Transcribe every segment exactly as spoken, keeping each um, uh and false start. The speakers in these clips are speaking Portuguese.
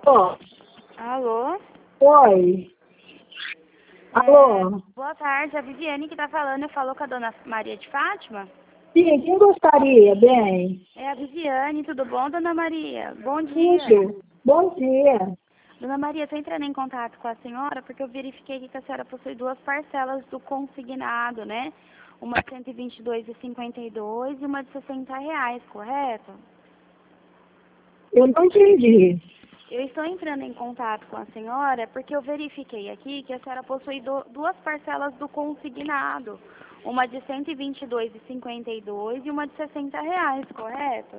Alô? Alô? Oi. Alô? É, boa tarde, a Viviane que tá falando, falou com a dona Maria de Fátima? Sim, quem gostaria, bem? É a Viviane, tudo bom, dona Maria? Bom dia. Tudo. Bom dia. Dona Maria, estou entrando em contato com a senhora porque eu verifiquei aqui que a senhora possui duas parcelas do consignado, né? Uma de cento e vinte e dois reais e cinquenta e dois centavos e uma de sessenta reais, correto? Eu não entendi. Eu estou entrando em contato com a senhora porque eu verifiquei aqui que a senhora possui do, duas parcelas do consignado. Uma de cento e vinte e dois reais e cinquenta e dois centavos e uma de sessenta reais, correto?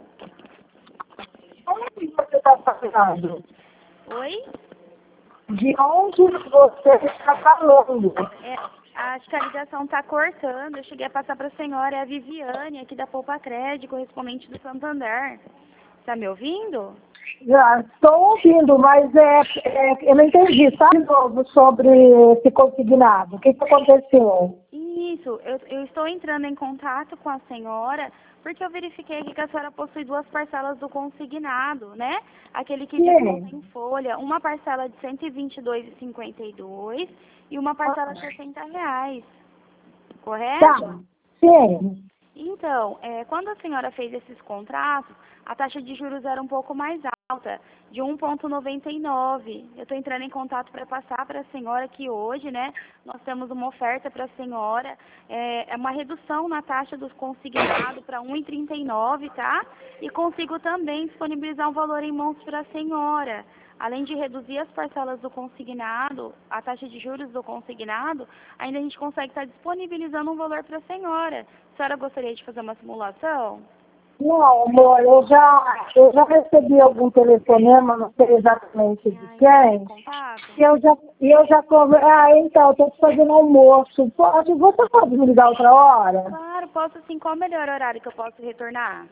Onde você está falando? Oi? De onde você está falando? É, acho que a ligação está cortando. Eu cheguei a passar para a senhora, é a Viviane, aqui da Poupa Crédito, correspondente do Santander. Está me ouvindo? Já estou ouvindo, mas é, é, eu não entendi. Sabe de novo sobre esse consignado? O que, que aconteceu? Isso, eu, eu estou entrando em contato com a senhora porque eu verifiquei aqui que a senhora possui duas parcelas do consignado, né? Aquele que diz não Sim. tem folha, uma parcela de cento e vinte e dois reais e cinquenta e dois centavos e uma parcela de sessenta reais, correto? Tá. Sim. Então, é, quando a senhora fez esses contratos, a taxa de juros era um pouco mais alta, de um vírgula noventa e nove. Eu estou entrando em contato para passar para a senhora que hoje, né, nós temos uma oferta para a senhora, é, é uma redução na taxa do consignado para um vírgula trinta e nove, tá? E consigo também disponibilizar um valor em mãos para a senhora. Além de reduzir as parcelas do consignado, a taxa de juros do consignado, ainda a gente consegue estar disponibilizando um valor para a senhora. A senhora gostaria de fazer uma simulação? Não, amor, eu já, eu já recebi algum telefonema, não sei exatamente de Ah, quem, contato? e eu já, e eu já conver... Ah, então, estou fazendo almoço. Pode, você pode me ligar outra hora? Claro, posso sim. Qual o melhor horário que eu posso retornar?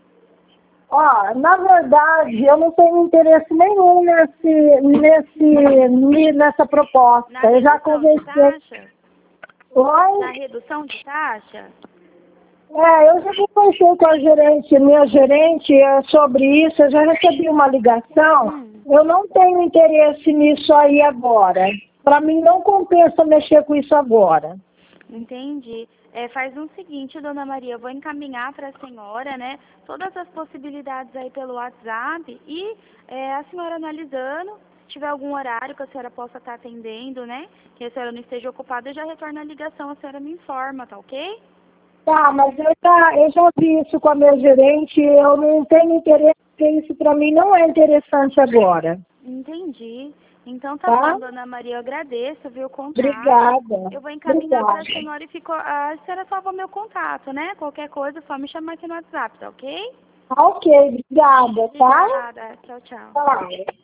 Ó, na verdade, eu não tenho interesse nenhum nesse, nesse, nessa proposta. Na Eu já redução de conversei. taxa? Na Oi? redução de taxa? É, eu já conversei com a gerente, minha gerente, é, sobre isso, eu já recebi uma ligação. Hum, Eu não tenho interesse nisso aí agora. Para mim não compensa mexer com isso agora. entendi. É, faz o seguinte, dona Maria, eu vou encaminhar para a senhora, né, todas as possibilidades aí pelo WhatsApp e é, a senhora analisando, se tiver algum horário que a senhora possa estar atendendo, né, que a senhora não esteja ocupada, eu já retorno a ligação, a senhora me informa, tá ok? Tá, mas eu já, eu já vi isso com a minha gerente, eu não tenho interesse, porque isso para mim não é interessante agora. Entendi. Então tá Tá? bom, dona Maria, eu agradeço, viu, o contato. Obrigada. Eu vou encaminhar para a Obrigada. senhora e ficou, a senhora salva meu contato, né? Qualquer coisa, é só me chamar aqui no WhatsApp, tá ok? Tá ok, obrigada, tá? Obrigada. Tchau, tchau. Tá.